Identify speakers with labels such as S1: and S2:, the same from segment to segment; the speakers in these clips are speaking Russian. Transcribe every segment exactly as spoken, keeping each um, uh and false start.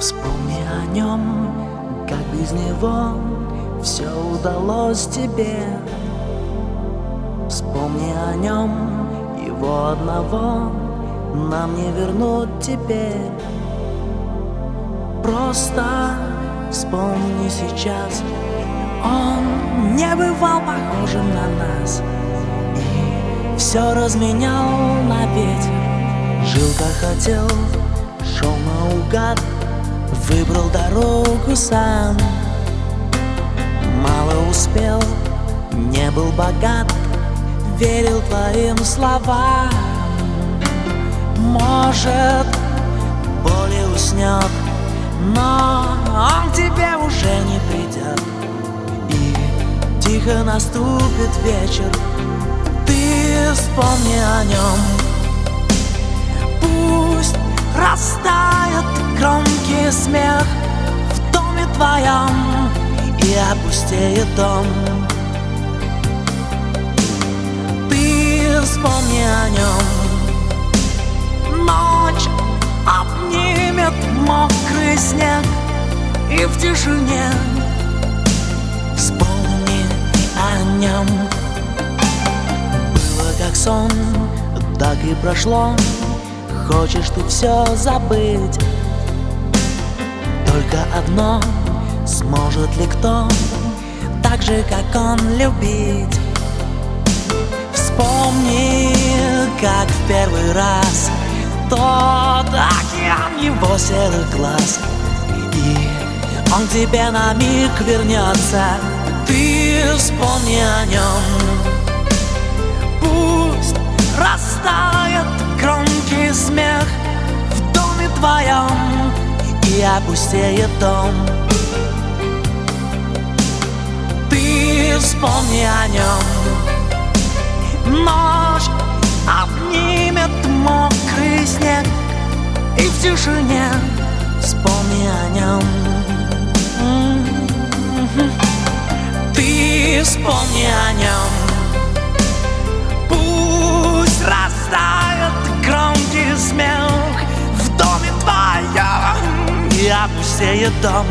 S1: Вспомни о нем, как без него все удалось тебе. Вспомни о нем, его одного нам не вернуть теперь. Просто вспомни сейчас, он не бывал похожим на нас и все разменял на ветер. Жил как хотел, шел наугад, выбрал дорогу сам. Мало успел, не был богат, верил твоим словам. Может, более уснет, но он к тебе уже не придет. И тихо наступит вечер, ты вспомни о нем. Пусть растает громкий смех в доме твоем и опустеет дом. Ты вспомни о нем. Ночь обнимет мокрый снег, и в тишине вспомни о нем. Было как сон, так и прошло. Хочешь ты все забыть, только одно: сможет ли кто так же, как он, любить? Вспомни, как в первый раз тот океан его серых глаз, и он к тебе на миг вернется. Ты вспомни о нем. Пусть растает громкий смех в доме твоем и опустеет дом. Ты вспомни о нем. Ночь обнимет мокрый снег, и в тишине вспомни о нем. Ты вспомни о нем. Пусть растает громкий смех в доме твоем и опустеет дом.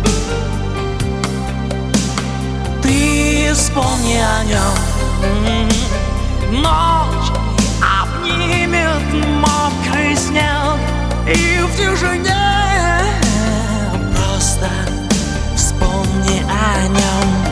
S1: Ты вспомни о нем. Ночь обнимет мокрый снег, и в тишине просто вспомни о нем.